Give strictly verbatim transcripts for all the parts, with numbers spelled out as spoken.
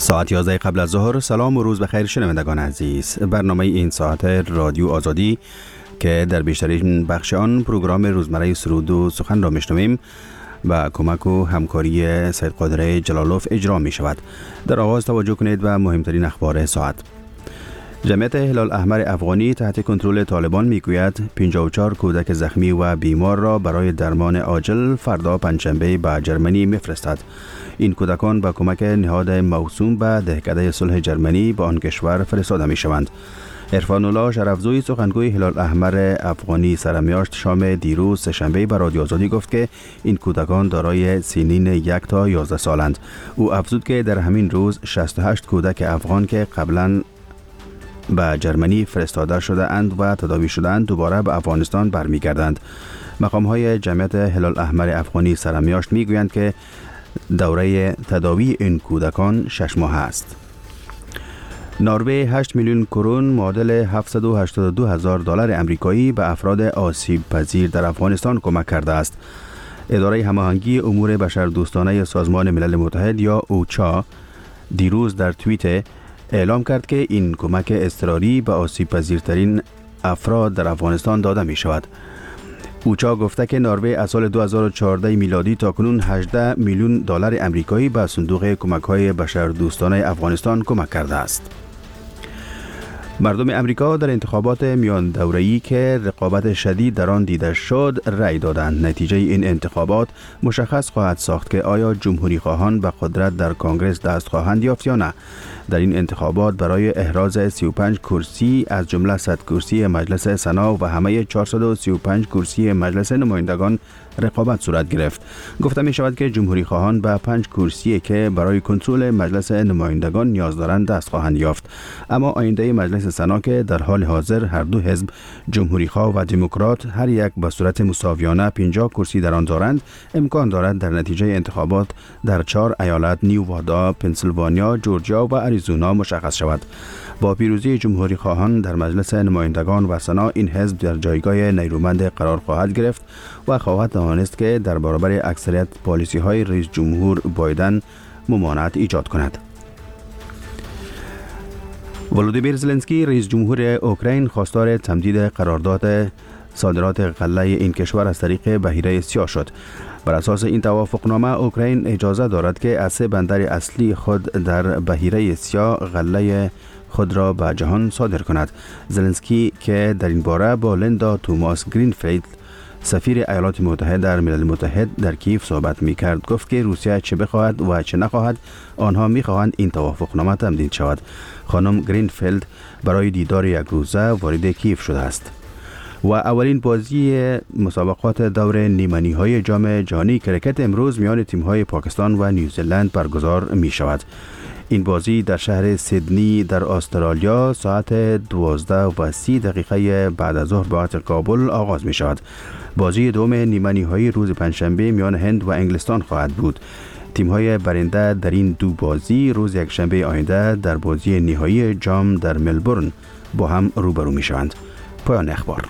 ساعت یازده قبل از ظهر. سلام و روز بخیر شنوندگان عزیز. برنامه این ساعت رادیو آزادی که در بیشترین بخش آن پروگرام روزمره سرود و سخن را میشنویم با کمک و همکاری سید قادر جلالوف اجرا می شود. در آغاز توجه کنید و مهمترین اخبار ساعت. جمعیت هلال احمر افغانی تحت کنترل طالبان میگوید پنجاه و چهار کودک زخمی و بیمار را برای درمان عاجل فردا پنجشنبه به جرمنی میفرستد. این کودکان با کمک نهاد موسوم به دهکده صلح جرمنی به آن کشور فرستاده می شوند. عرفان الله شرفزوی سخنگوی هلال احمر افغانی سرمیاشت شام دیروز سه‌شنبه به رادیو آزادی گفت که این کودکان دارای سنین یک تا یازده سالند. او افزود که در همین روز شصت و هشت کودک افغان که قبلا به جرمنی فرستاده شده اند و تداوی شده اند دوباره به افغانستان برمیگردند. مقام های جمعیت هلال احمر افغانی سرمیاشت می گویند که دوره تداوی این کودکان شش ماه است. نروژ هشت میلیون کرون معادل هفتصد و هشتاد و دو هزار دلار امریکایی به افراد آسیب پذیر در افغانستان کمک کرده است. اداره هماهنگی امور بشردوستانه سازمان ملل متحد یا اوچا دیروز در توییت اعلام کرد که این کمک اضطراری به آسیب پذیرترین افراد در افغانستان داده می شود. اوچا گفته که نروژ از سال دو هزار و چهارده میلادی تا کنون هجده میلیون دلار امریکایی به صندوق کمک‌های بشردوستانه افغانستان کمک کرده است. مردم امریکا در انتخابات میان دوره‌ای که رقابت شدید در آن دیده شد رأی دادند. نتیجه این انتخابات مشخص خواهد ساخت که آیا جمهوری خواهان به قدرت در کنگره دست خواهند یافت یا نه. در این انتخابات برای احراز سی و پنج کرسی از جمله صد کرسی مجلس سنا و همه چهارصد و سی و پنج کرسی مجلس نمایندگان رقابت صورت گرفت. گفته می شود که جمهوری خواهان به پنج کرسی که برای کنترل مجلس نمایندگان نیاز دارند دست خواهند یافت. اما آینده مجلس سنا که در حال حاضر هر دو حزب جمهوری خواه و دموکرات هر یک به صورت مساویانه پنجاه کرسی در آن دارند، امکان دارد در نتیجه انتخابات در چهار ایالت نیووادا، پنسیلوانیا، جورجیا و آریزونا مشخص شود. با پیروزی جمهوری خواهان در مجلس نمایندگان و سنا این حزب در جایگاه نیرومند قرار خواهد گرفت و خواهد توانست که در برابر اکثریت پالیسی های رئیس جمهور بایدن ممانعت ایجاد کند. ولودیمیر زلنسکی رئیس جمهور اوکراین خواستار تمدید قرارداد صادرات غله این کشور از طریق بحیره سیاه شد. بر اساس این توافقنامه اوکراین اجازه دارد که از سه بندر اصلی خود در بحیره سیاه غله خود را به جهان صادر کند. زلنسکی که در این باره با لیندا توماس گرینفیلد سفیر ایالات متحده در ملل متحد در کیف صحبت می کرد گفت که روسیه چه بخواهد و چه نخواهد آنها می خواهند این توافقنامه تمدید شود. خانم گرینفیلد برای دیدار یک روزه وارد کیف شده است. و اولین بازی مسابقات دور نیمه نهایی جام جهانی کرکت امروز میان تیم‌های پاکستان و نیوزلند برگزار می شود. این بازی در شهر سیدنی در استرالیا ساعت دوازده و سی دقیقه بعد از ظهر به وقت کابل آغاز می شود. بازی دوم نیمه نهایی روز پنجشنبه میان هند و انگلستان خواهد بود. تیم‌های برنده در این دو بازی روز یکشنبه آینده در بازی نهایی جام در ملبورن با هم روبرو می شوند. پایان اخبار.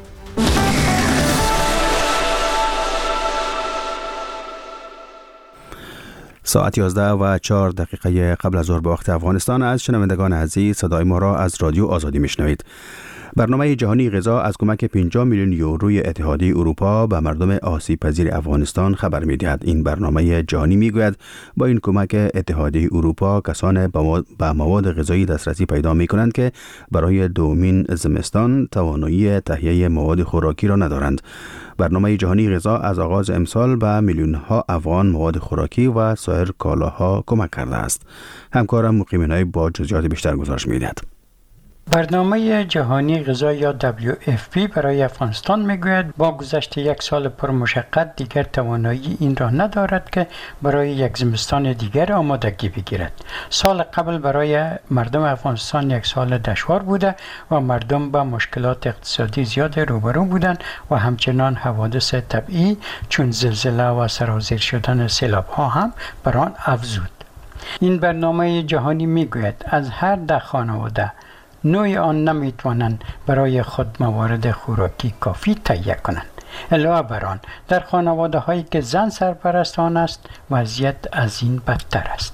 ساعت یازده و چهار دقیقه قبل از ظهر به وقت افغانستان از شنوندگان عزیز صدای ما را از رادیو آزادی میشنوید. برنامه جهانی غذا از کمک پنجاه میلیون یوروی اتحادیه اروپا به مردم آسیب پذیر افغانستان خبر می‌دهد. این برنامه جهانی میگوید با این کمک اتحادیه اروپا کسان به مواد غذایی دسترسی پیدا می‌کنند که برای دومین زمستان توانایی تهیه مواد خوراکی را ندارند. برنامه جهانی غذا از آغاز امسال به میلیون‌ها افغان مواد خوراکی و سایر کالاها کمک کرده است. همکارم مقیمینای با جزئیات بیشتر گزارش می‌دهد. برنامه جهانی غذا یا دبلیو اف پی برای افغانستان میگوید با گذشت یک سال پر مشقت دیگر توانایی این را ندارد که برای یک زمستان دیگر آمادگی بگیرد. سال قبل برای مردم افغانستان یک سال دشوار بوده و مردم با مشکلات اقتصادی زیاد روبرو بودند و همچنان حوادث طبیعی چون زلزله و سرازیر شدن سیلاب ها هم بر آن افزود. این برنامه جهانی میگوید از هر ده خانواده نوع آن نمیتوانند برای خود موارد خوراکی کافی تهیه کنند. علاوه بر آن در خانواده هایی که زن سرپرست آن است وضعیت از این بدتر است.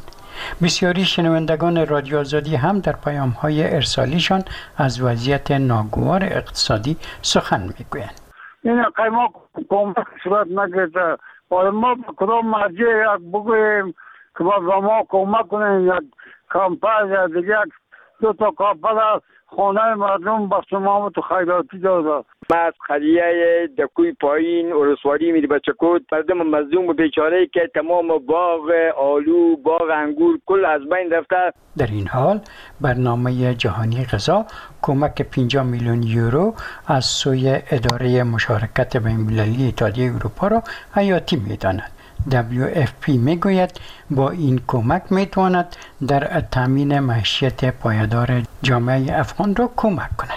بسیاری شنوندگان رادیو آزادی هم در پیام‌های ارسالیشان از وضعیت ناگوار اقتصادی سخن میگویند. این قیمه کمک صورت نگرفته. باید ما کدام مرجع یک بگوییم که ما به ما کمک کنیم، یک کمپاز یا دیگه دو تا کاپل خانه مردم با سمامت و خیراتی داده. ما از قضیه دکوی پایین ارسواری میری بچکود مردم مظلوم و بیچاره که تمام باغ آلو، باغ انگور کل از بین رفته. در این حال برنامه جهانی غذا کمک پنجاه میلیون یورو از سوی اداره مشارکت بین‌المللی اتحادیه اروپا را حیاتی می‌داند. دبلیو اف پی میگوید با این کمک میتواند در تامین معیشت پایدار جامعه افغان را کمک کند.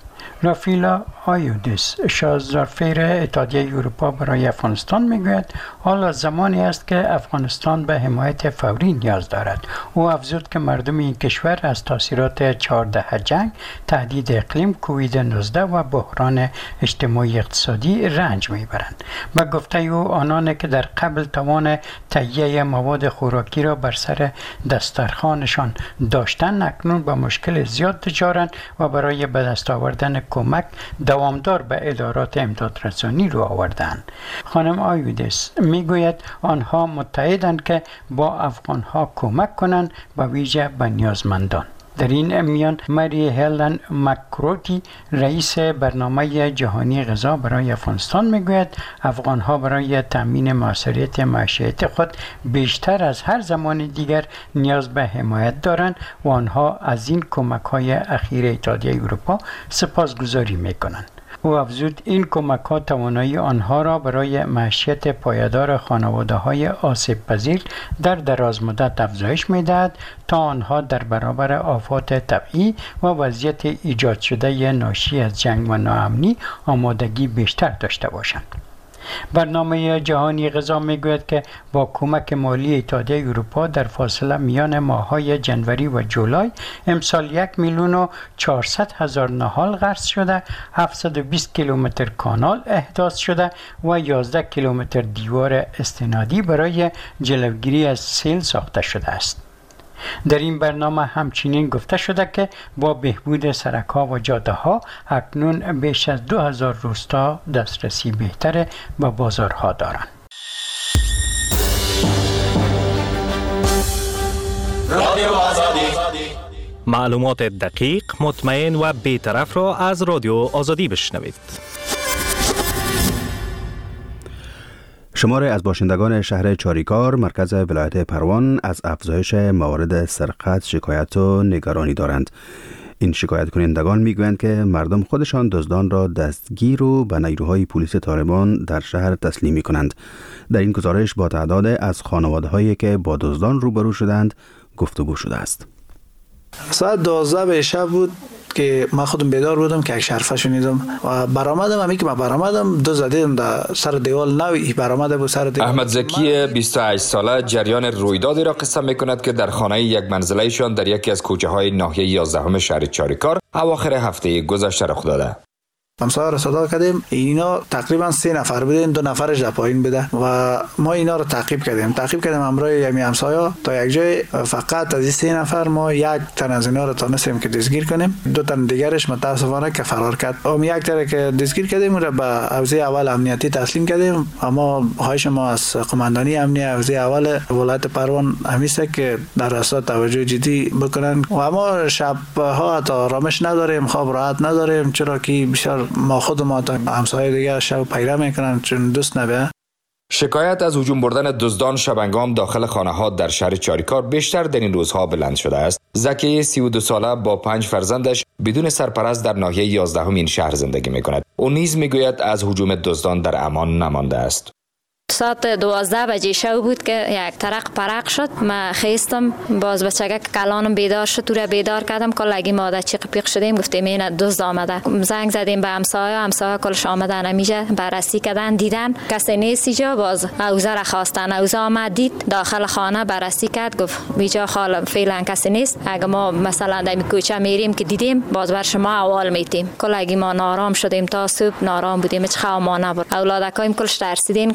رافیلا آیودیس شازدارفیر اتحادیه اروپا برای افغانستان میگوید حالا زمانی است که افغانستان به حمایت فوری نیاز دارد. او افزود که مردم این کشور از تاثیرات چهارده جنگ، تهدید اقلیم، کووید نوزده و بحران اجتماعی اقتصادی رنج میبرند. به گفته او آنان که در قبل توان تهیه مواد خوراکی را بر سر دسترخوانشان داشتند اکنون با مشکل زیاد دچارند و برای به دست آوردن کمک دوامدار به ادارات امدادرسانی رو آوردند. خانم آیودیس میگوید آنها متحدند که با افغانها کمک کنند و ویژه به نیازمندان. در این میان مری هلن مکروتی رئیس برنامه جهانی غذا برای افغانستان میگوید افغانها برای تامین موثریت معیشت خود بیشتر از هر زمان دیگر نیاز به حمایت دارند و آنها از این کمک‌های اخیر اتحادیه اروپا سپاسگزاری میکنند. او افزود این کمک ها توانایی آنها را برای معیشت پایدار خانواده های آسیب پذیر در دراز مدت افزایش می دهد تا آنها در برابر آفات طبیعی و وضعیت ایجاد شده ناشی از جنگ و ناامنی آمادگی بیشتر داشته باشند. برنامه جهانی غذا میگوید که با کمک مالی اتحادیه اروپا در فاصله میان ماه‌های جنوری و جولای امسال یک میلیون و چهارصد هزار نهال غرس شده، هفتصد و بیست کیلومتر کانال احداث شده و یازده کیلومتر دیوار استنادی برای جلوگیری از سیل ساخته شده است. در این برنامه همچنین گفته شده که با بهبود سرک‌ها و جاده‌ها اکنون بیش از دو هزار روستا دسترسی بهتر به بازارها دارند. رادیو آزادی معلومات دقیق، مطمئن و بی‌طرف را از رادیو آزادی بشنوید. شماری از باشندگان شهر چاریکار مرکز ولایت پروان از افزایش موارد سرقت شکایت و نگرانی دارند. این شکایت کنندگان میگویند که مردم خودشان دزدان را دستگیر و به نیروهای پلیس طالبان در شهر تسلیم می کنند. در این گزارش با تعداد از خانواده هایی که با دزدان روبرو شدند گفتگو شده است. ساعت دوازده به شب بود که من خودم بیدار بودم که یک شرفه شنیدم و برآمدم. همی که من برآمدم دو زدیدم در سر دیوال نوی برآمده بود سر دیوال. احمد زکی بیست و هشت ساله جریان رویدادی را قصه میکند که در خانه یک منزلهشان در یکی از کوچه های ناحیه یازدهم شهر چاریکار اواخر هفته گذشته رخ داده. همسایه را صدا کردیم، اینا تقریبا سه نفر بودن، دو نفرش در پایین بوده و ما اینا رو تعقیب کردیم تعقیب کردیم همراه یمی همسایه تا یک جای. فقط از این سه نفر ما یک تن از اینا رو تونستیم که دستگیر کنیم، دو تن دیگرش متاسفانه که فرار کرد. اون یک تن که دستگیر کردیم رو به حوزه اول امنیتی تسلیم کردیم. اما خواهش ما از قماندانی امنیه حوزه اول ولایت پروان همیست که در اصل توجه جدی بکنن و اما شب ها تا آرامش نداریم، خواب راحت نداریم، چرا که بسیار ما خود ما تا همسایه دیگه شب پیدا میکنن چون دوست نبه. شکایت از هجوم بردن دزدان شبانگام داخل خانه ها در شهر چاریکار بیشتر در این روزها بلند شده است. زکی سی و دو ساله با پنج فرزندش بدون سرپرست در ناحیه یازدهم این شهر زندگی میکند. او نیز میگوید از هجوم دزدان در امان نمانده است. ساعت دوازده بجه شب بود که یک ترق پرق شد. من خیستم باز بچگه کلانم بیدار شد، تو را بیدار کردم که لگی ماده چیق پیق شدیم، گفتیم این دزد آمده. زنگ زدیم به همسایه، همسایه کلش آمدن همیشه بررسی کردن دیدن کسی نیست اینجا. باز اوزه را خواستن، اوزه آمد دید داخل خانه بررسی کرد، گفت اینجا خاله فعلا کسی نیست. اگه ما مثلا در کوچه میریم که دیدیم باز بر شما اول میتیم. کلگی ما نارام شدیم تا صبح نارام بودیم، هیچ خواب ما نبرد. اولادکایم کلش ترسیدین کان یک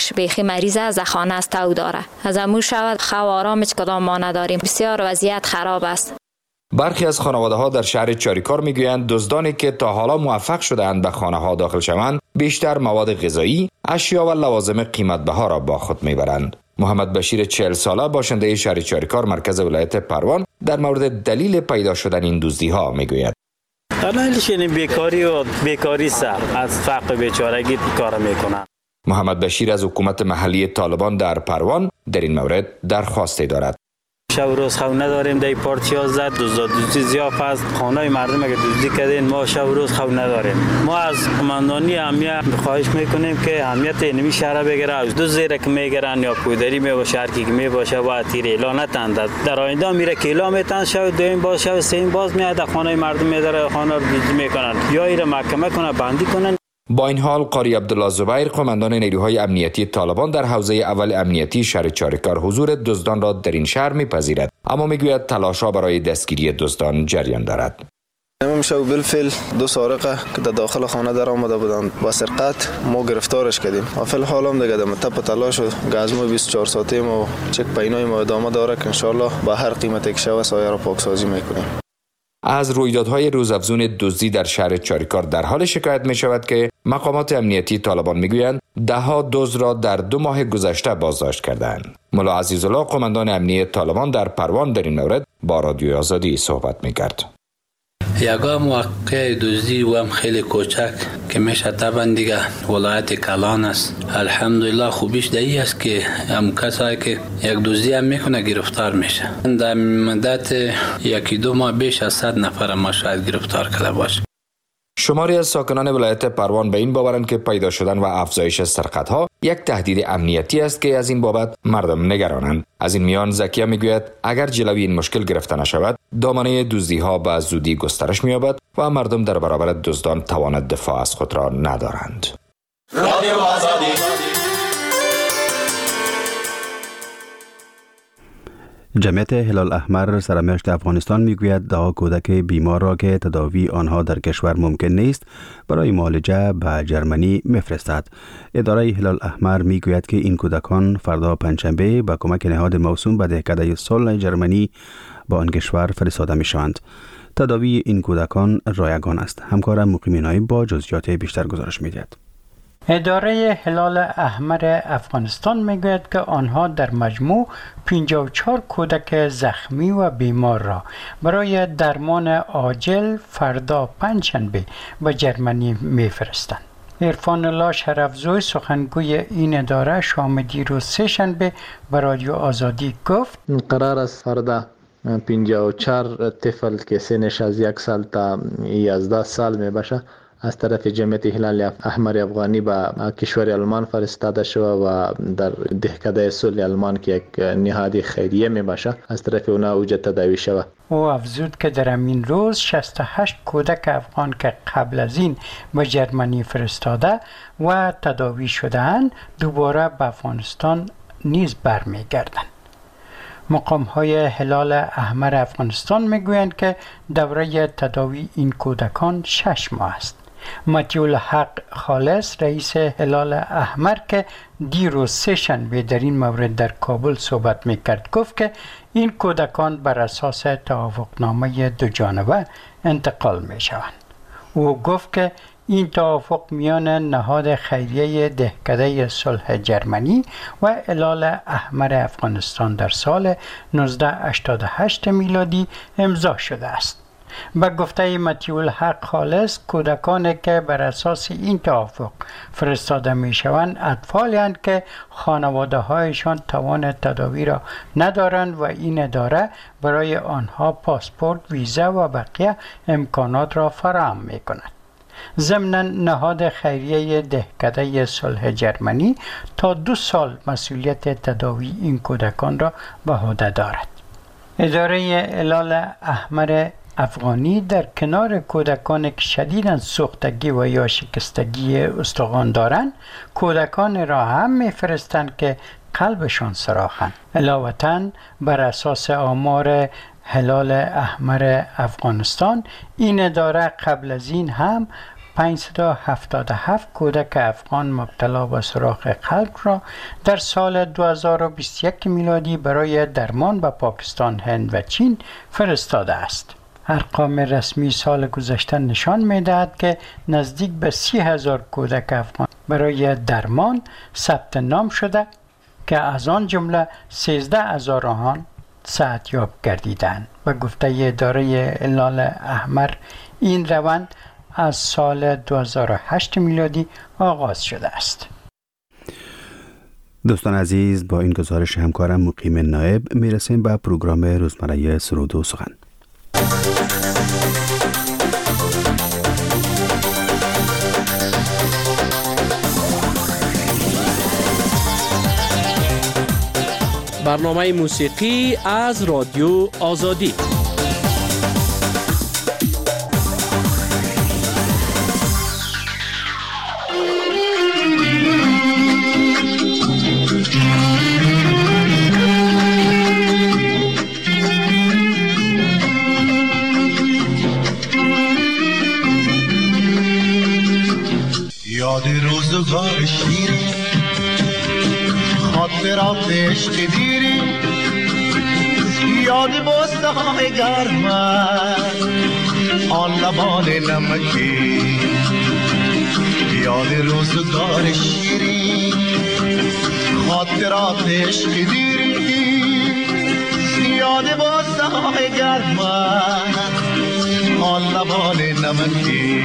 کودکش بیخی مریض است، در خانه است، تو داره. از امو شود خو آرام هیچ کدام ما نداریم. بسیار وضعیت خراب است. برخی از خانواده ها در شهر چاریکار میگویند دزدانی که تا حالا موفق شدهاند به خانه ها داخل شوند بیشتر مواد غذایی، اشیا و لوازم قیمت بها را با خود میبرند. محمد بشیر چهل ساله باشنده شهر چاریکار مرکز ولایت پروان در مورد دلیل پیدا شدن این دزدی ها میگوید. دلیلش این بیکاری و بیکاری سر از فقر بیچارگی کار میکنن. محمد بشیر از حکومت محلی طالبان در پروان در این مورد درخواستی دارد. شب روز خو نداریم، در پارتیا زد دزد دزدی زیاف است، خانه مردم اگه دزدی کردین ما شب روز خو نداریم. ما از قماندانی امنیت خواهش میکنیم که امنیت اینمی شهر بگیره، از دو زیر که میگیرن یا پودری می باشه هر کی می باشه و تیر اعلان نتند. در آینده میره که اعلان میتن شب دویم باز شب سوم باز میاد خانه مردم میداره خانه رو دزدی میکنن یا ایره محکمه کنه بندی کنن. با این حال قاری عبدالله زبیر قماندان نیروهای امنیتی طالبان در حوزه اول امنیتی شهر چاریکار حضور دزدان را در این شهر میپذیرد، اما میگوید تلاش‌ها برای دستگیری دزدان جریان دارد. امشب بالفعل دو سارقه که در داخل خانه در آمده بودند با سرقت ما گرفتارش کردیم. و فی الحال هم دیگه در تپ تلاش و گزمه بیست و چهار ساعته ما چک پینای ما ادامه داره که ان شاء الله با هر قیمتی که شود سایه را پاکسازی میکنیم. از رویدادهای روزافزون دزدی در شهر چاریکار در حال شکایت می شود که مقامات امنیتی طالبان می گویند ده ها دزد را در دو ماه گذشته بازداشت کردند. ملا عزیزالله قماندان امنیتی طالبان در پروان در این مورد با رادیو آزادی صحبت می کرد. یگا موقع دزدی و هم خیلی کوچک که میشه طبعا دیگه ولایت کلان است. الحمدلله خوبیش دایی است که هم کسایی که یک دزدی هم میکنه گرفتار میشه. در مدت یکی دو ماه بیش از صد نفر ما شاید گرفتار کرده باشه. شماری از ساکنان ولایت پروان به این باورند که پیدا شدن و افزایش سرقت‌ها یک تهدید امنیتی است که از این بابت مردم نگرانند. از این میان زکیه میگوید اگر جلوی این مشکل گرفته نشود دامنه دزدی‌ها به زودی گسترش می‌یابد و مردم در برابر دزدان توان دفاع از خود را ندارند. رادیو آزادی. جمعیت هلال احمر سرمشق افغانستان میگوید ده کودک بیمار را که تداوی آنها در کشور ممکن نیست برای معالجه به جرمنی میفرستد. اداره هلال احمر میگوید که این کودکان فردا پنجشنبه با کمک نهاد موسوم به دهکده صلح جرمنی با آن کشور فرستاده میشوند. تداوی این کودکان رایگان است. همکارم مقیم نایب با جزئیات بیشتر گزارش میدهد. اداره هلال احمر افغانستان میگوید که آنها در مجموع پنجاه و چهار کودک زخمی و بیمار را برای درمان عاجل فردا پنجشنبه به جرمنی میفرستند. عرفان الله شرفزوی سخنگوی این اداره شام دیروز سه شنبه به رادیو آزادی گفت قرار است فردا پنجاه و چهار طفل که سنش از یک سال تا یازده سال می باشه از طرف جمعیت هلال احمر افغانی به کشور آلمان فرستاده شده و در دهکده صلح آلمان که یک نهاد خیریه می باشه از طرف اونا اوجه تداوی شده. او افزود که در همین روز شصت و هشت کودک افغان که قبل از این به جرمنی فرستاده و تداوی شده‌اند دوباره به افغانستان نیز برمیگردند. مقام های هلال احمر افغانستان میگویند که دوره تداوی این کودکان شش ماه است. مطیع حق خالص رئیس هلال احمر که دیروز سه شنبه در این مورد در کابل صحبت میکرد گفت که این کودکان بر اساس توافقنامه دو جانبه انتقال میشوند. او گفت که این توافق میان نهاد خیریه دهکده صلح جرمنی و هلال احمر افغانستان در سال نوزده هشتاد و هشت میلادی امضا شده است. به گفته مطیع الحق خالص کودکانی که بر اساس این توافق فرستاده می شوند اطفالی هستند که خانواده هایشان توان تداوی را ندارند و این اداره برای آنها پاسپورت، ویزا و بقیه امکانات را فراهم می کند. ضمناً نهاد خیریه دهکده صلح جرمنی تا دو سال مسئولیت تداوی این کودکان را به عهده دارد. اداره هلال احمر افغانی در کنار کودکان که شدیداً سوختگی و یا شکستگی استخوان دارند کودکان را هم میفرستند که قلبشان سراخند. علاوتاً بر اساس آمار هلال احمر افغانستان این اداره قبل از این هم پانصد و هفتاد و هفت کودک افغان مبتلا به سوراخ قلب را در سال دو هزار و بیست و یک میلادی برای درمان به پاکستان، هند و چین فرستاده است. ارقام رسمی سال گذشته نشان می‌دهد که نزدیک به سی هزار کودک افغان برای درمان ثبت نام شده که از آن جمله سیزده هزار آنها صحتیاب گردیدند. به گفته اداره هلال احمر این روند از سال دو هزار و هشت میلادی آغاز شده است. دوستان عزیز، با این گزارش همکارم مقیم نایب میرسیم به پروگرام روزمره سرود و سخن. برنامه موسیقی از رادیو آزادی. یاد روزگار شیرین، خاطرات عشق دیرین، یاد بوسه های گرم آن لبان نمکی، یاد روزگار شیرین، خاطرات عشق دیرین، یاد بوسه های گرم آن لبان نمکی.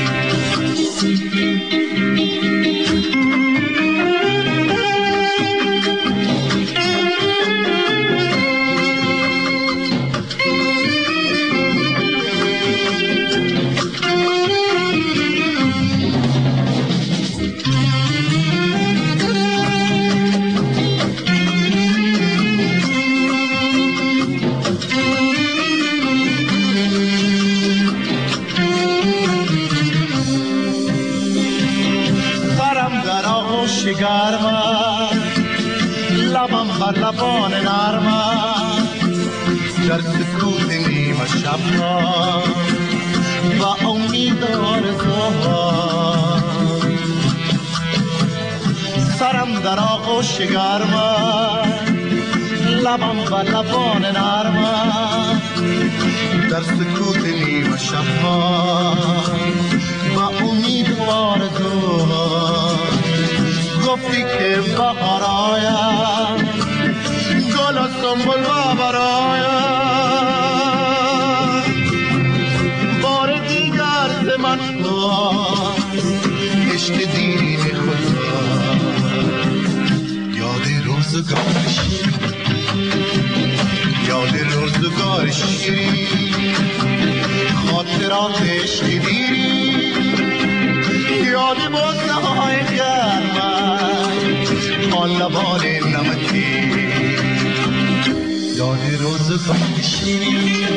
گرما لبم بر لبان نرما در سکوت نیمه شب ها و امید آرزوها، سرم در آغوش گرما لبم بر لبان نرما در سکوت نیمه شب ها و امید آرزوها. گفتی که بهار آیم گل و سنبل و برایم، بار دیگر ز من خواست عشق دیرین خدا. یاد روزگار شیرین، یاد روزگار شیرین، خاطرات عشق دیرین، یاد بوسه های گرم آن لبان نمکی، یاد روزگار شیرین،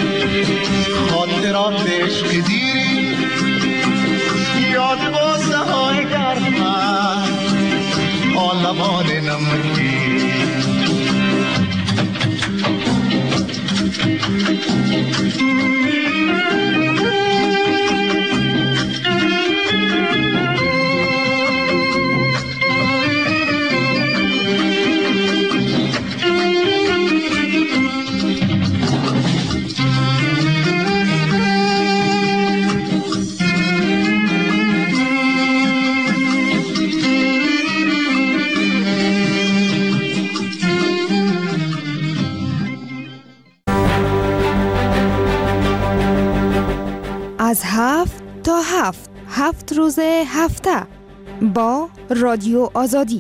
خاطرات عشق دیرین، یاد بوسه های گرم آن لبان نمکی. از هفت تا هفت هفت روز هفته با رادیو آزادی.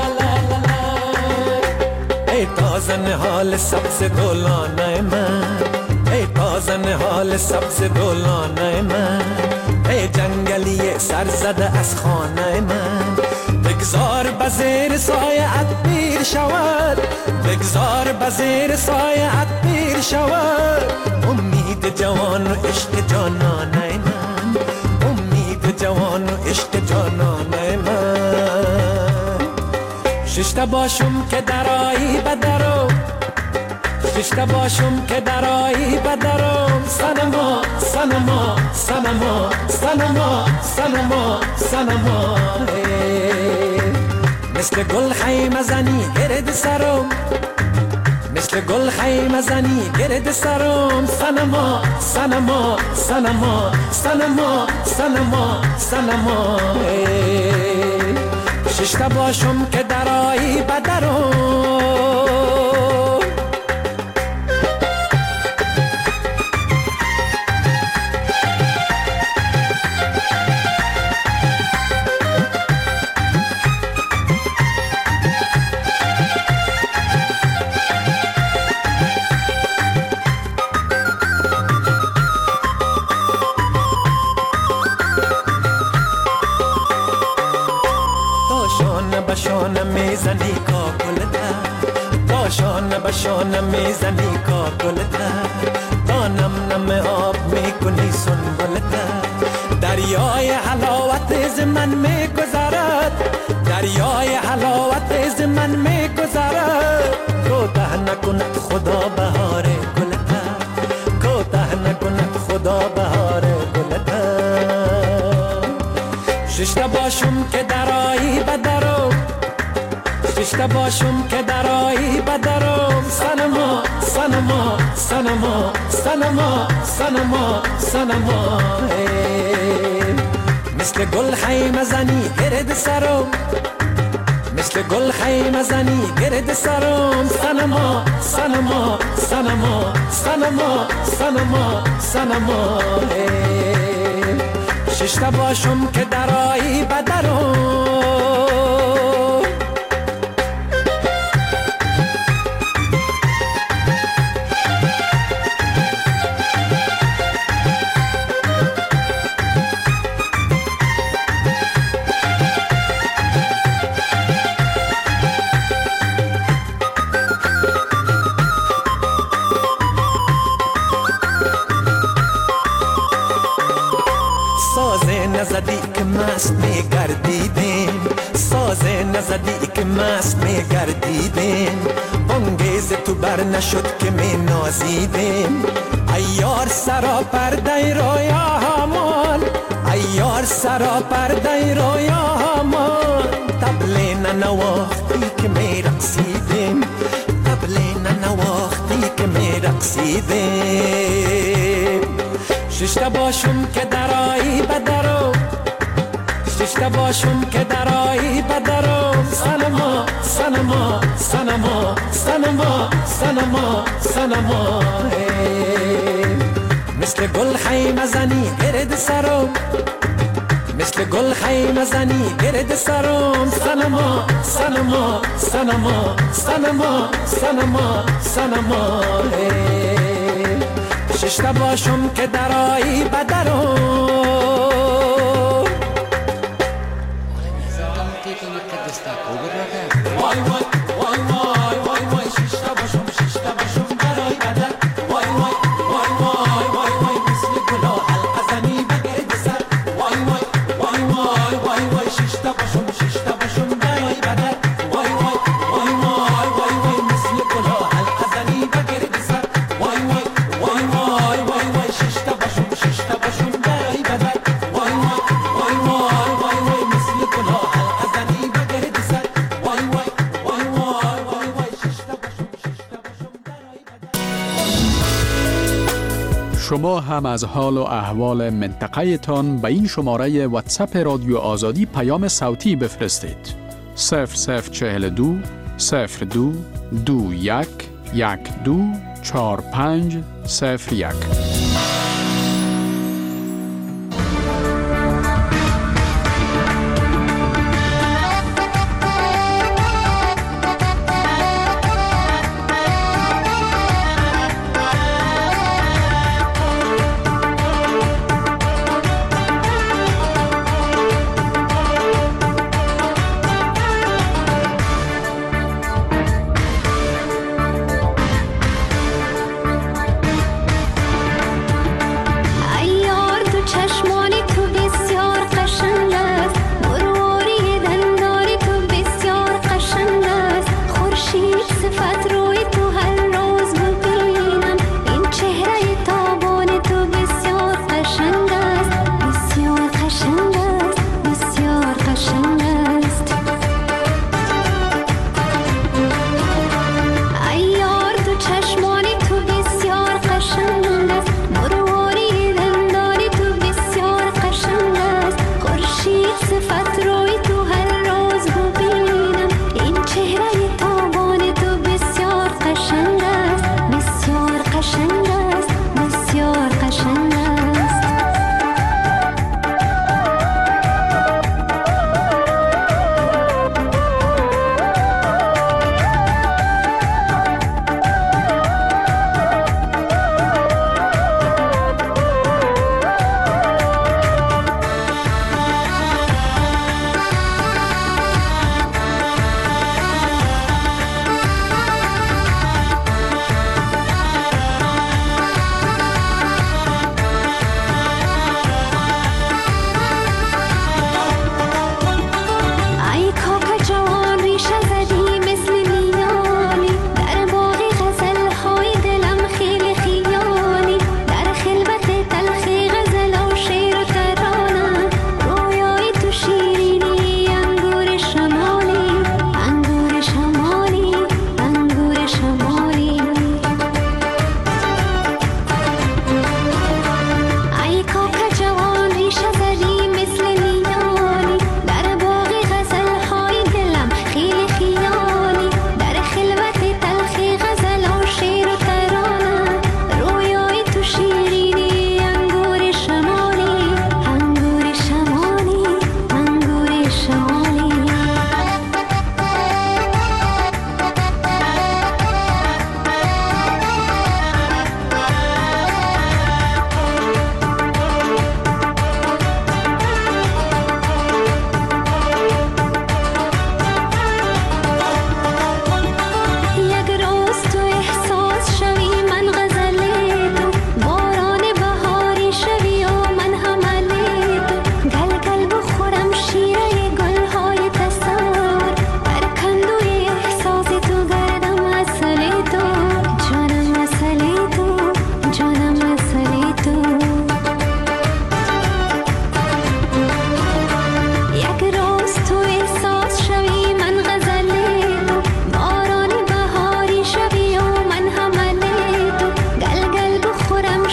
حال سبز گلانه من نازن حال سبز گلانه من، ای جنگلی سر زده از خانه من. بگذار بزیر سایه ات پیر شود، بگذار بزیر سایه ات پیر شود. امید جوان و عشق جانانه من، امید جوان و عشق جانانه من. ششته باشم که درایی بدرم، ششته باشم که درایی بدرم. سنما سنما سنما سنما سنما سنما. مثل گل خیمه زنی گرد سرم، مثل گل خیمه زنی گرد سرم. سنما سنما سنما سنما سنما سنما. ششته باشم که درایی بدرم. بشانه میزنی کاکلته، باشانه بشانه میزنی کاکلته. تا نم نم آب میکنی سنبلته. دریای حلاوت از من میگذرد، دریای حلاوت از من میگذرد. کوته نکند خدا بهار گلته، کوته نکند خدا بهار گلته. ششته باشم که درایی بدرم، ششته باشم که درایی بدرم. سنما سنما سنما سنما سنما سنما. مثل گل خیمه زنی گرد سرم، مثل گل خیمه زنی گرد سرم. سنما سنما سنما سنما سنما سنما. ششته باشم که درایی بدرم. نزدی که مست میگردیدیم، ساز نزدی که مست میگردیدیم. بانگیز تو بر نشد که می نازیدیم. ایار سرا پرده رویا همان، ایار سرا پرده رویا همان. طبل ننواختی که می رقصیدیم، طبل ننواختی که می رقصیدیم. ششته باشم که درایی بدرم، ششته باشم که درایی بدرم. سنما سنما سنما سنما سنما سنما. مثل گل خیمه زنی گرد سرم، مثل گل خیمه زنی گرد سرم. سنما سنما سنما سنما سنما سنما. ششته باشم که درایی بدرم. وای وای وای وای وای وای. ششته باشم ششته باشم درایی بدر. وای وای وای وای وای وای. مثل گلا حلقه زنی بگرد سر. وای وای وای وای وای وای. ششته باشم ششته باشم درایی بدر. وای وای وای وای وای وای. مثل گلا حلقه زنی بگرد سر. وای وای وای وای وای وای. ششته باشم ششته باشم درایی بدر. وای وای وای وای وای وای. مثل گلا حلقه زنی بگرد سر. وای وای وای وای وای وای. ششته باشم ششته باشم درایی بدر. شما هم از حال و احوال منطقه تان به این شماره واتساپ رادیو آزادی پیام صوتی بفرستید. صفر صفر چهل و دو صفر دو دو یک یک دو چهار پنج صفر یک.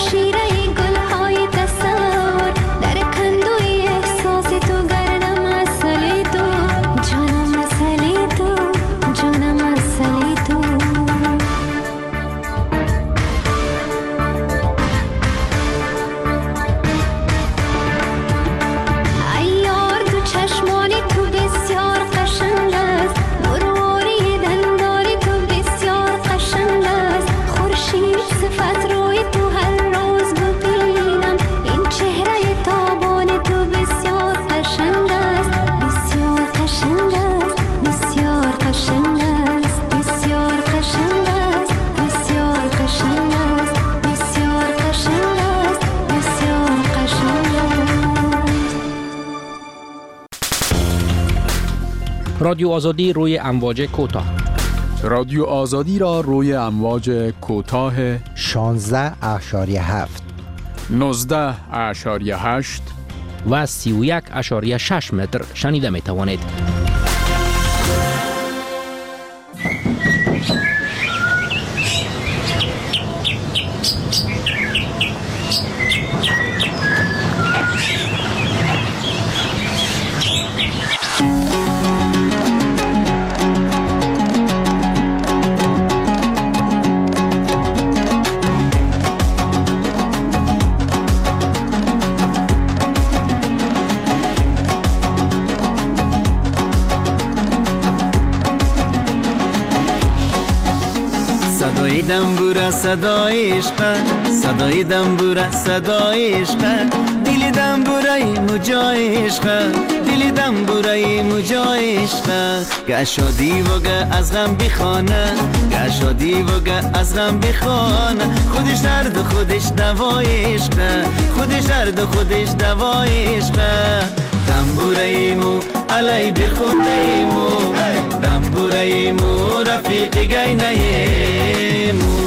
رادیو آزادی روی امواج کوتاه. رادیو آزادی را روی امواج کوتاه شانزده اشاری هفت، نوزده اشاری هشت و سی و یک اشاری شش متر شنیده می توانید. صدای دنبوره صدای عشق، صدای دنبوره صدای عشق، دل دنبوره مجای عشق، دل دنبوره مجای عشق، گه شادی و گه از غم بخانه، گه شادی و گه از غم بخانه، خودش درد و خودش دوای عشق، خودش درد و خودش دوای عشق، دنبوره مو علی بخونده مو، دنبوره مو رفیق گینه مو.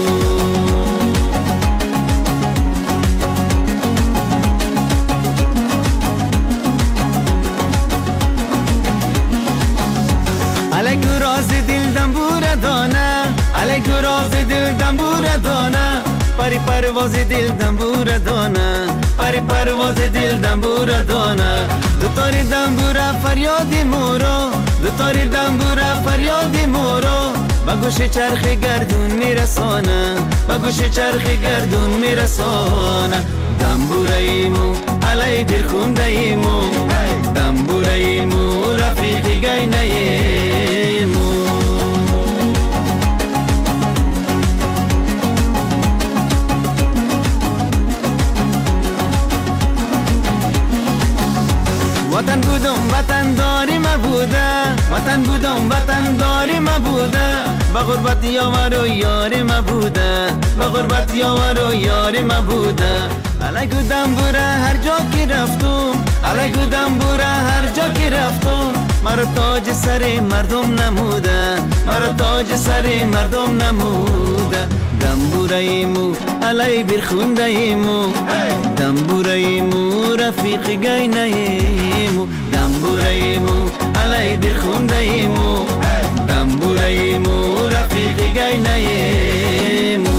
علی گراز دل دنبوره دانه، علی گراز دل دنبوره دانه، پری پرواز دل دنبوره دانه، پری پرواز دل دنبوره دانه، دو تاری دنبوره فریاد مورو، دو تاری دنبوره فریاد مورو، با گوش چرخ گردون میرسانه، با گوش چرخ گردون میرسانه، دنبوره ایمو علی دل خونده ایمو، دنبوره ایمو رفیق گینه ایمو. وطن بودم وطن داری ما بوده، وطن بودم وطن داری ما بوده، با غربت یار و یاری ما بوده، با غربت یار و یاری ما بوده، علی گودم بوره هر جا که رفتم، علی گودم بوره هر جا که رفتم، مرا تاج سر مردم نموده، مرا تاج سر مردم نموده، دنبوره ایمو علی برخونده ایمو، دنبوره ایمو رفیق گینه ایمو، دنبوره ایمو علی برخونده ایمو، دنبوره ایمو رفیق گینه ایمو.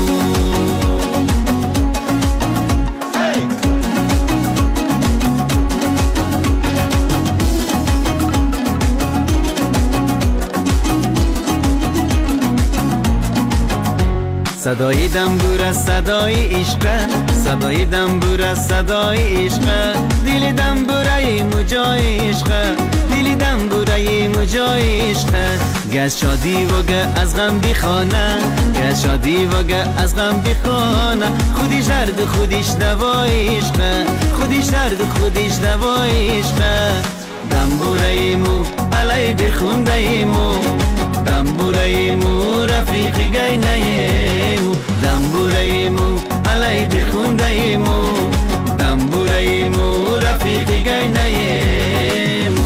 صدای دنبوره صدای عشق، صدای دنبوره صدای عشق، دل دنبوره مجای عشق، دل دنبوره مجای عشق، گه شادی و گه از غم بخانه، گه شادی و گه از غم بخانه، خودش درد خودش دوای عشق، خودش درد خودش دوای عشق، دنبوره مو علی بخونده ایمو، دنبوره ایمو رفیق گینه ایمو، دنبوره ایمو علی بخونده ایمو، دنبوره ایمو رفیق گینه ایمو.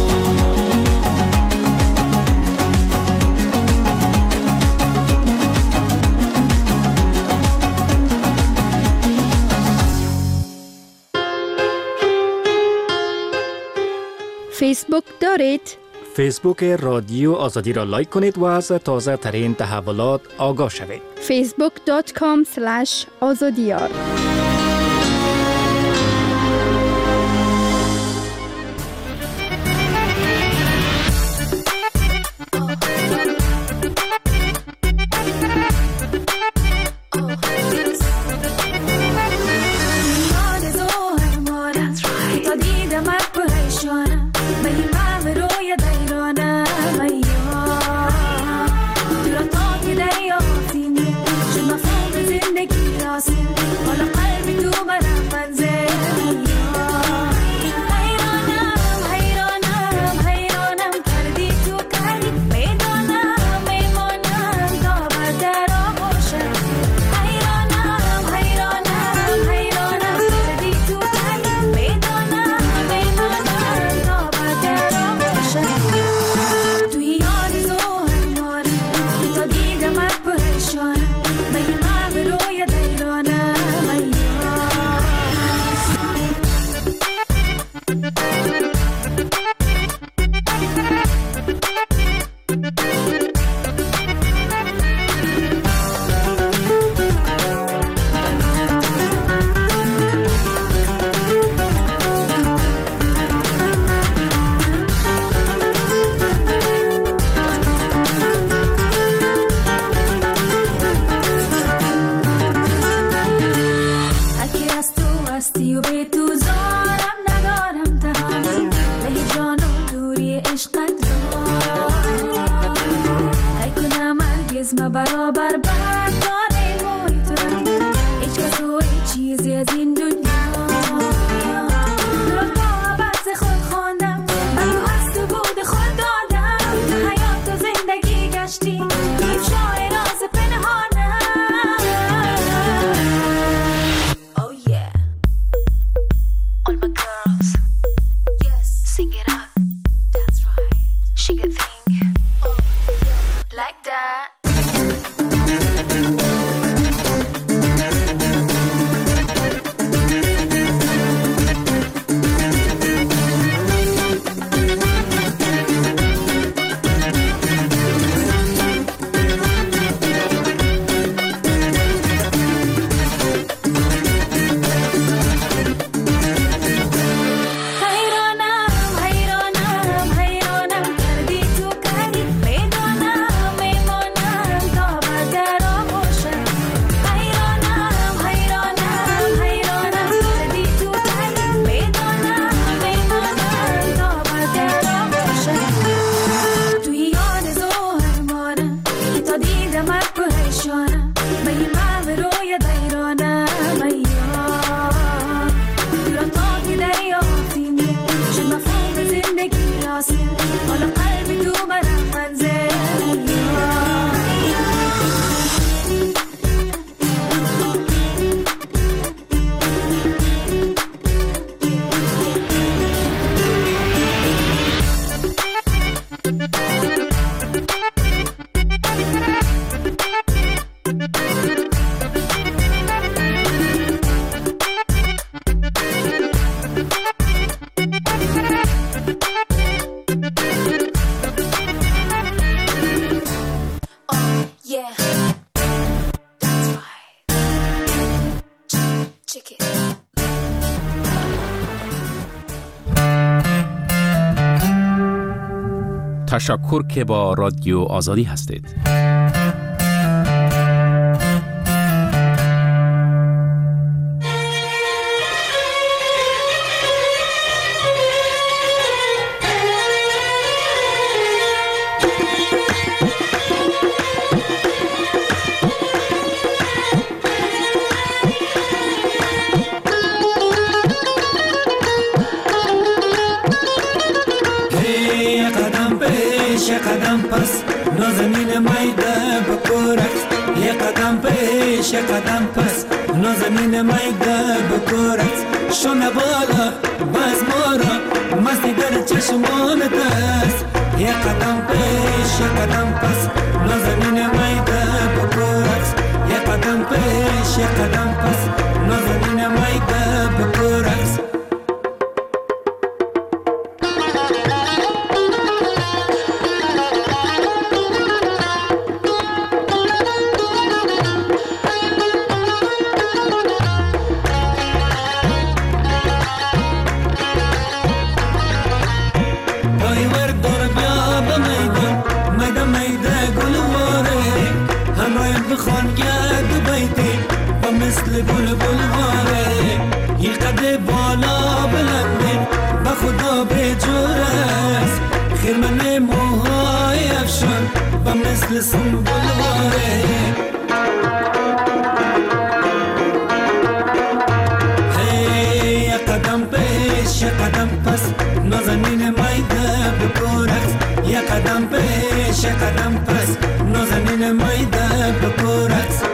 فیسبوک دارید؟ فیسبوک رادیو آزادی را لایک کنید و از تازه ترین تحولات آگاه شوید. فیسبوک دات کام سلش آزادیار. هستی و به تو زارم ندارم تهانی له جان و دوری عشقت را ای کنم هرگز ما برابر بردانه موی تو هیچ کس و هیچ چیزی از این دنیا درست با عبرز خود خواندم من تو هست و بود خود دادم تو حیات و زندگی گشتی افشای راز پنهانم. Oh yeah, all my girls, yes, sing it up, that's right, shake a thing, oh yeah, like that. تشکر که با رادیو آزادی هستید. قدم پس نازنین میده بکورت یه قدم پیش یه قدم پس نازنین میده بکورت شونه بالا باز مورا مستی در چشمان دست یه قدم پیش یه قدم پس نازنین میده بکورت یه قدم پیش یه قدم پس نازنین میده بکورت مثل بلبل واره یه قد بالا بلنده با خدا به جور است خیرمن موهای افشان با مثل سنبل واره هی یه قدم پیش یه قدم پس نازنین میده بکورت یه قدم پیش یه قدم پس نازنین میده بکورت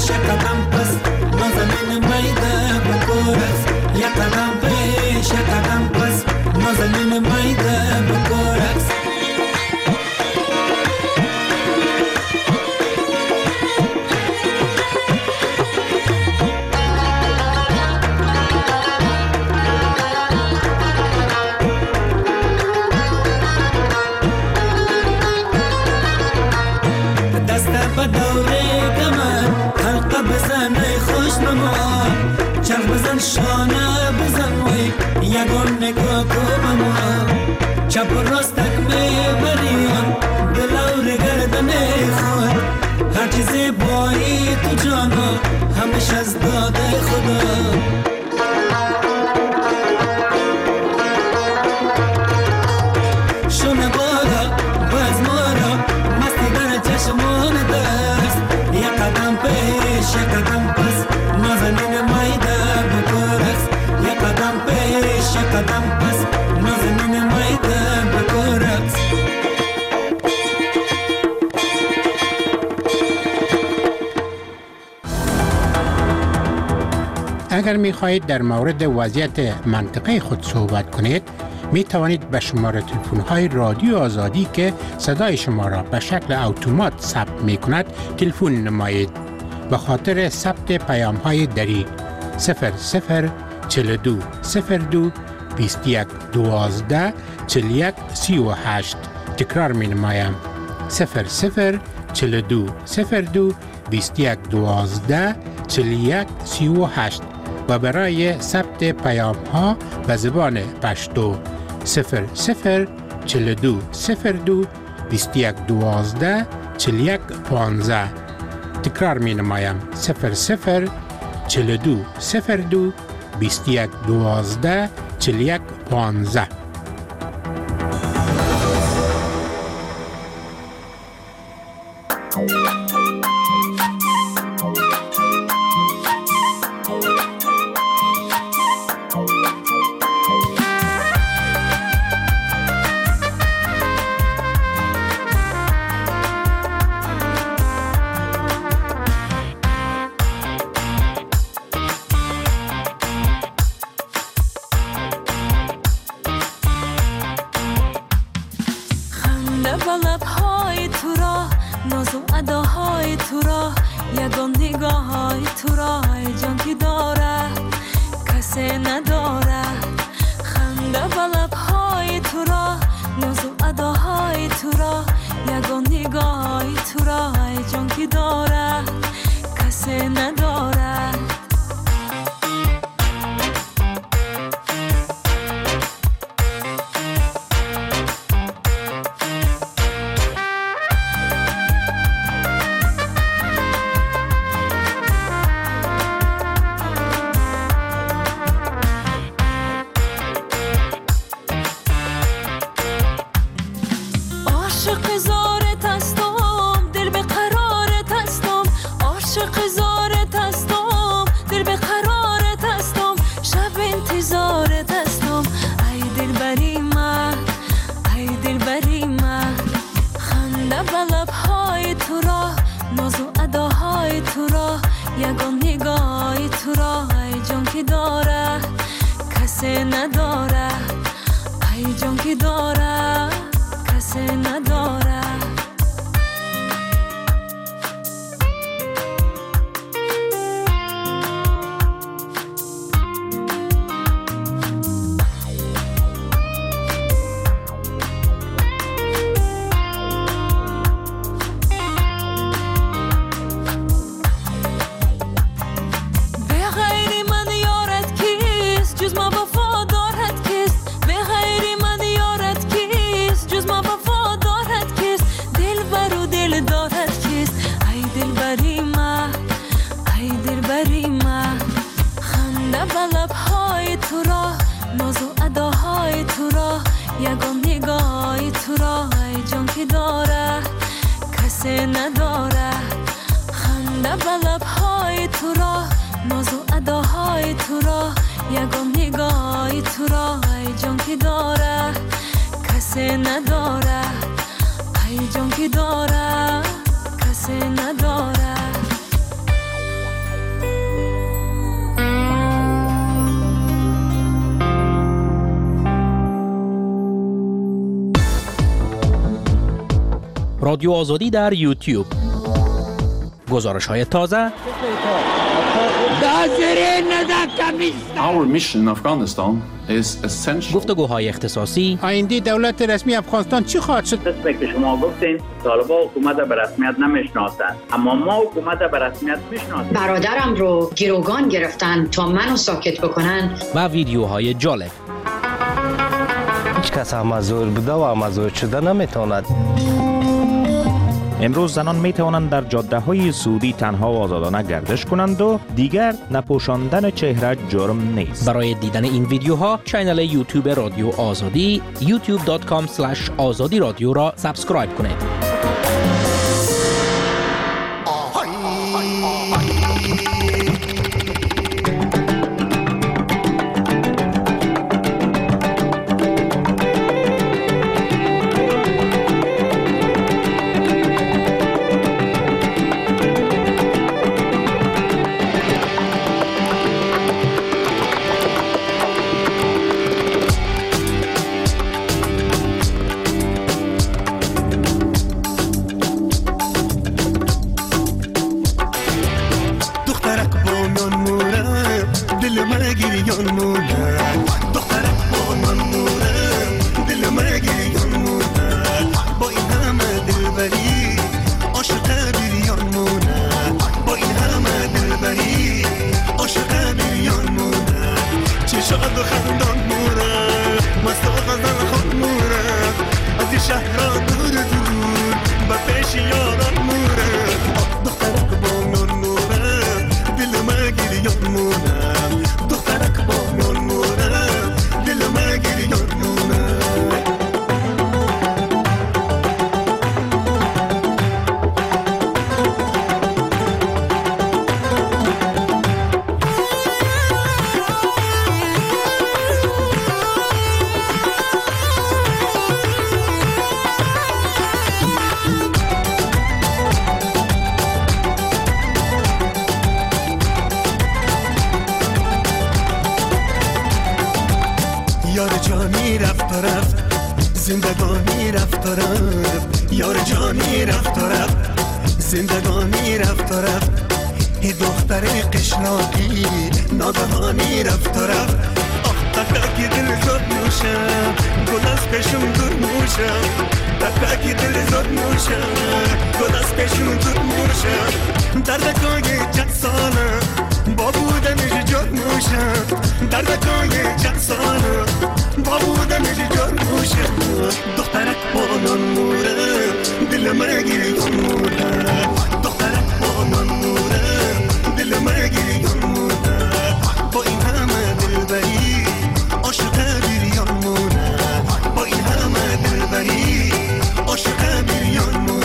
پیش یک قدم پس نازنین میده بکورس یک قدم پیش یک قدم پس نازنین میده بکورس بزن شانه بزن وی یگان نگاه کو بمان چپ و راستک میبریان دلور گردن خود هر چیزی بایی تو جانا همش از داده خدا شونه بالا باز مارا مستی در چشمان دست یک قدم پیش یک قدم پس نازنین میده قدم پس نازنین میده بکورت اگر می خواهید در مورد وضعیت منطقه خود صحبت کنید می توانید به شماره تلفن های رادیو آزادی که صدای شما را به شکل اتومات ثبت می کند تلفن نمایید. به خاطر ثبت پیام های دری صفر صفر چهل و دو صفر دو بیست و یک دوازده چهل و یک سی و هشت تکرار می نمایم صفر صفر چهل و دو صفر دو بیست و یک دوازده چهل و یک سی و هشت و برای ثبت پیام ها به زبان پشتو صفر صفر چهل و دو صفر دو بیست و یک دوازده چهل و یک پانزده تکرار می نمایم صفر صفر چهل و دو صفر دو بیست و یک دوازده چهل و یک پانزده. رادیو آزادی در یوتیوب. گزارش های تازه. Our mission in Afghanistan is essential. گفتگوهای اختصاصی. آینده دولت رسمی افغانستان چی خواهد شد؟ قسمی که شما گفتین طالبان حکومت به رسمیت نمیشناسند، اما ما حکومت به رسمیت میشناسیم. برادرم رو گروگان گرفتن تا منو ساکت بکنن. و ویدیوهای جالب. هیچ کس هم زور بوده و مزور شده نمیتواند. امروز زنان می توانند در جاده های سعودی تنها و آزادانه گردش کنند و دیگر نپوشاندن چهره جرم نیست. برای دیدن این ویدیوها چینل یوتیوب رادیو آزادی یوتیوب دات کام اسلش آزادی رادیو را سابسکرایب کنید. زندگانی رفت و رفت، یار جانی رفت و رفت، زندگانی رفت و رفت، ای دختر قشلاقی ناگهانی رفت و رفت. آخ تکی دل زد نوشم، گل از پیشم دور موشم، تکی دل زد نوشم، گل از پیشم دور موشم. دردکای چند ساله با بودنش جد موشم، دردکای چند ساله با بودنش جد موشم. دخترک بانان موره دل مرگی موره، دخترک بانان موره دل مرگی موره. با این همه دلبری عاشق بیریان موره، با این همه دلبری عاشق بیریان موره.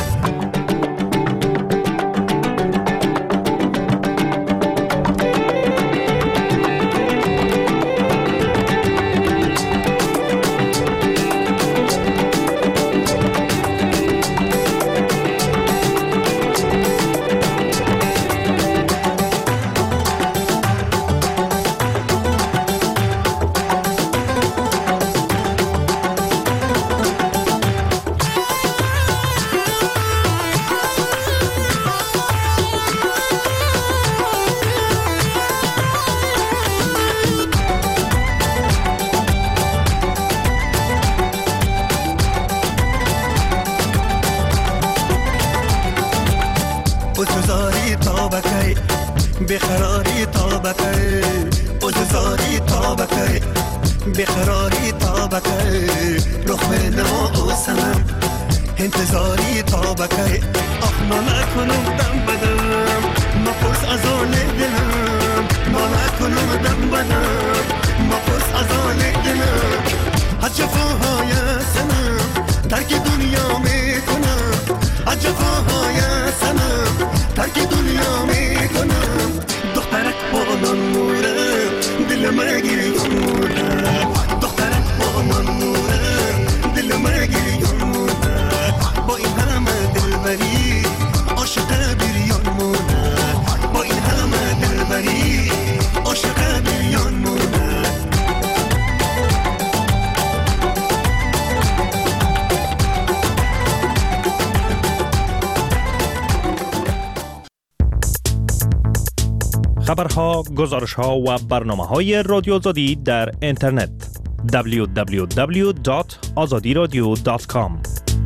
اوزاری تابکی بخراری تابکی، اوزاری تابکی بخراری تابکی. رخ نما او سنم انتظاری تابکی. آخ ما نکنم دم بدم، ما پرس از آن دلم، ما نکنم دم بدم، ما پرس از آن دلم. از جفاهای سنم ترک دنیا میکنم، از جفاهای سنم ترک دنیا میکنم. دخترک بانان موره دل مرگی موره، دخترک بانان موره دل مرگی موره. با این همه دلبری عاشق بیریان موره. خبرها، گزارشها و برنامه‌های رادیو آزادی در اینترنت دبلیو دبلیو دبلیو دات آزادی رادیو دات کام.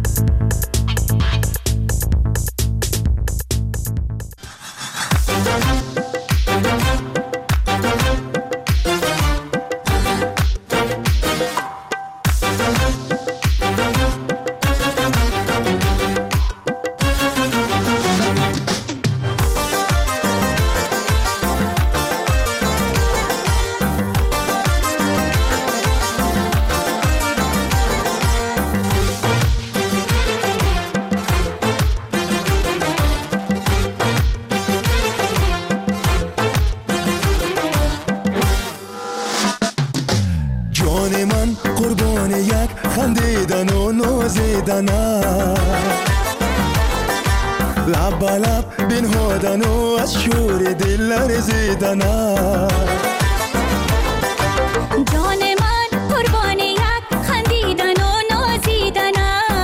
لب لب بنهادن و از شور دل لرزیدن جان من قربان یک خندیدن و نازیدن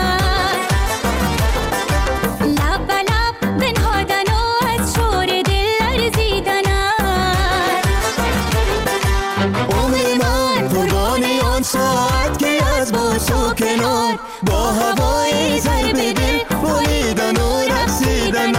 لب لب بنهادن و از شور دل لرزیدن عمر من قربان آن ساعت که از بوس و کنار با هوای ضرب دل بریدن و رقصیدن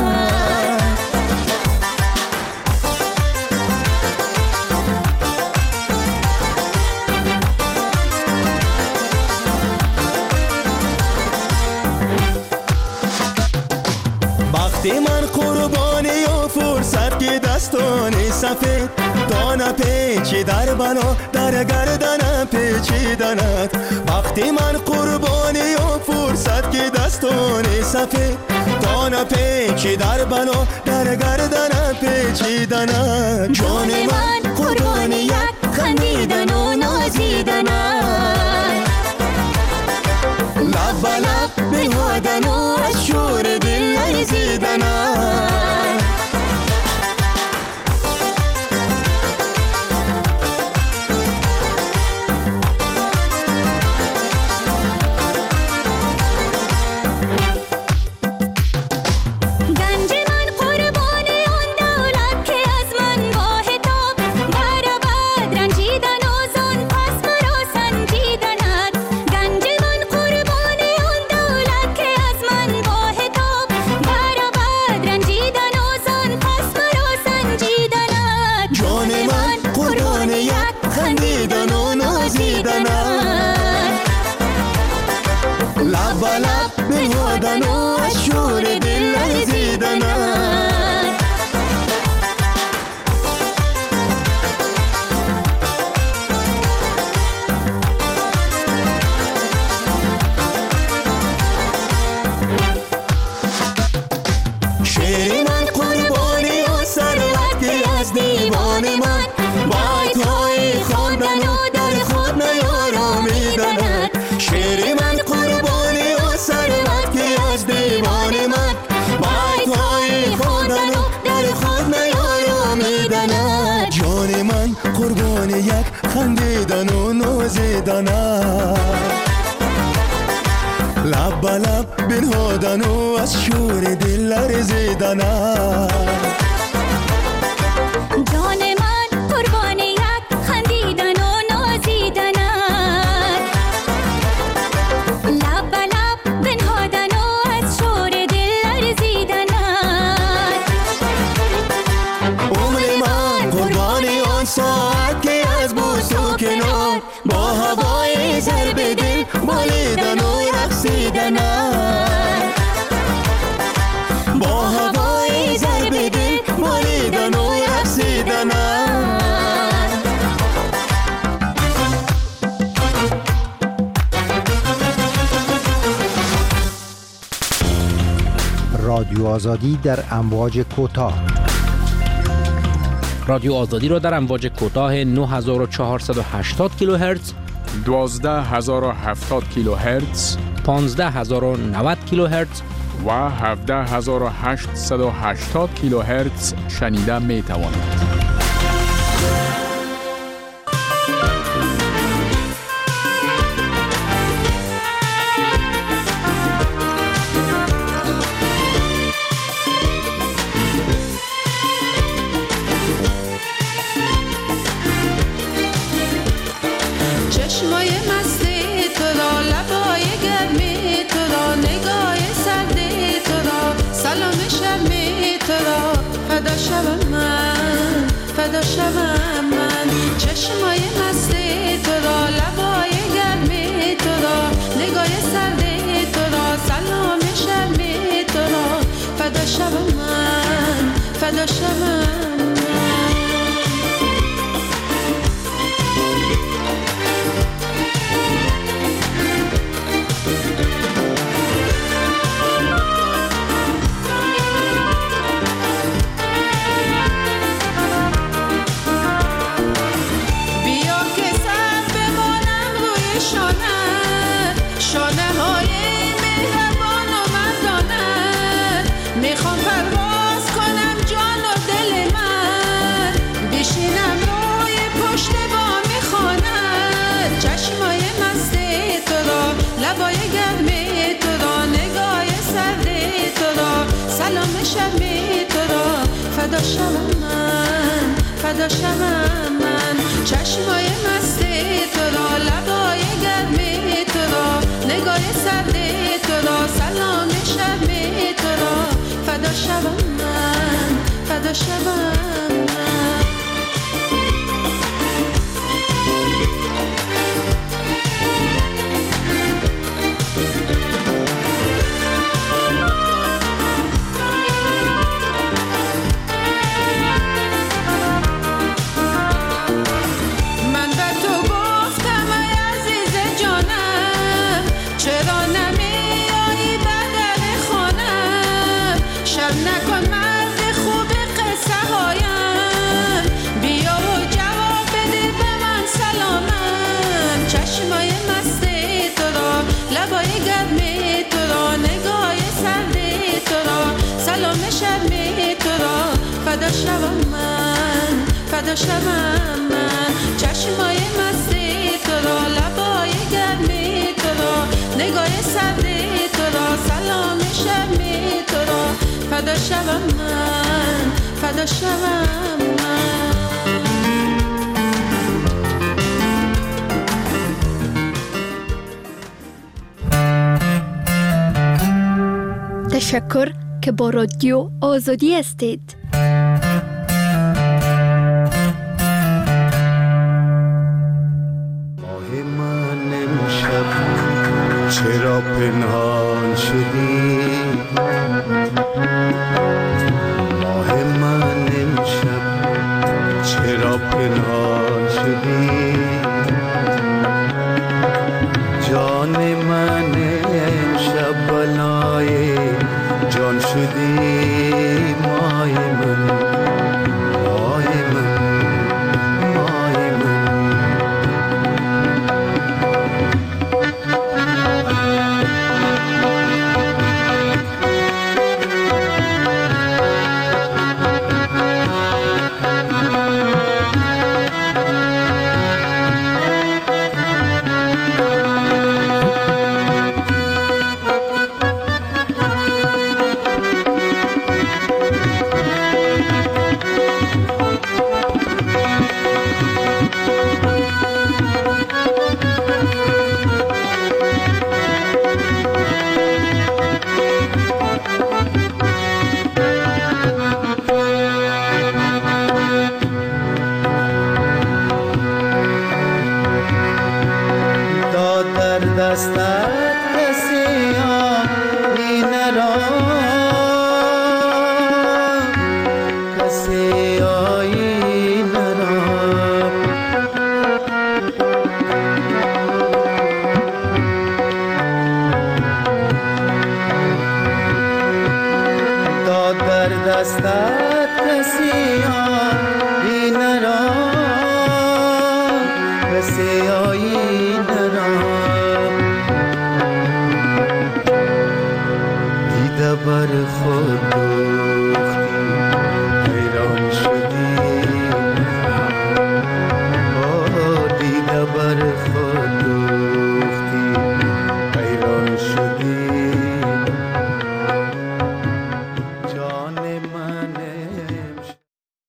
وقتی من قربانی و فرصت که دستان سفید دانه پیچی در بنا در گردن پیچیدنت وقتی من قربانی و فرصت که دستان سفید دانه پیچی در بنا در گردن پیچیدنت جان من قربان یک خندیدن و نازیدن لب لب بنهادن و از شور دل لرزیدن لب لب بنهادن و از شور دل لرزیدن شعر من قربانی و ثروت که از دیوان من بایت‌های خواندن و در خود نیارامیدند شعر من قربانی و ثروت که از دیوان من بایت‌های خواندن و در خود نیارامیدند جان من قربان یک خندیدن و نازیدن لب لب بنهادن و از شور دل لرزیدن جان من قربان یک خندیدن و نازیدن لب لب بنهادن و از شور دل لرزیدن عمر من قربان آن ساعت که از بوس و کنار با هوای ضرب دل بالیدن و رقصیدن با هوای ضرب دل بالیدن و رقصیدن رادیو آزادی در امواج کوتاه. رادیو آزادی را در امواج کوتاه نه هزار و چهارصد و هشتاد کیلوهرتز، دوازده هزار و هفتاد کیلوهرتز، پانزده هزار و نود کیلوهرتز و هفده هزار و هشتصد و هشتاد کیلوهرتز شنیده می توانید. فدا شوم من فدا شوم من چشمای مست تو را لبای گرم تو را نگاه سرد تو را سلام شرم تو را فدا شوم من فدا شوم لبای گرم تو را نگاه سرد تو را سلام شرم تو را فدا شوم من فدا شوم من چشمای مست تو را لبای گرم تو را نگاه سرد تو را سلام شرم تو را فدا شوم من فدا شوم من فدا شوم من فدا شوم من چشمای مست تو را لبای گرم تو را نگاه سرد تو را سلام شرم تو را فدا شوم من فدا شوم من تشکر که با رادیو آزادی هستید.